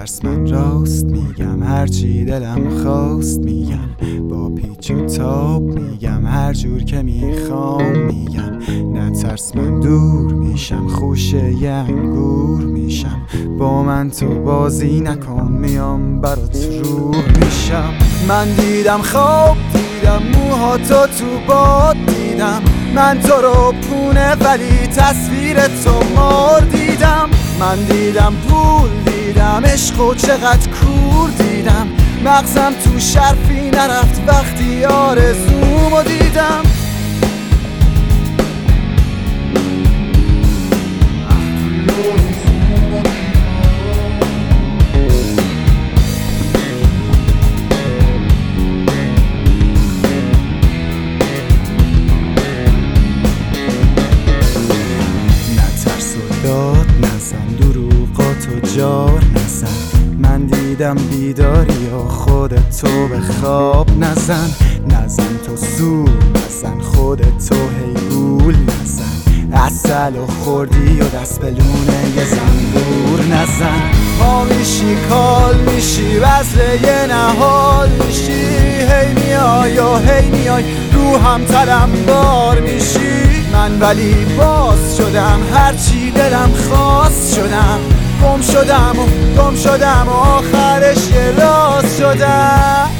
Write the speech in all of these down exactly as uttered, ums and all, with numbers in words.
نترس من راست میگم، هرچی دلم خواست میگم، با پیچ و تاب میگم، هر جور که میخوام میگم. نترس من دور میشم، خوشه ی انگور میشم، با من تو بازی نکن، میام برات روح میشم. من دیدم خواب دیدم، موهاتو تو باد دیدم، من تو رو پونه ولی تصویر تو مار دیدم. من دیدم پول دیدم، عشق و چقدر کور دیدم، مغزم تو شرفی نرفت وقتی آرزومو دیدم. داد نزن، دروغاتو جار نزن، من دیدم بیداری و خودتو به خواب نزن. نزن تو زور نزن، خودتو هی گول نزن، عسل و خوردی و دست به لونه یه زنبور نزن. پا میشی کال میشی وزله یه نهال میشی، هی میای و هی میای روحم تلمبار میشی. من ولی باز شدم، هرچی دلم خواست شدم، گم شدم و گم شدم و آخرش یه راز شدم،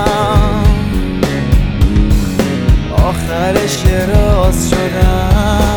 آخرش یه راز شدم.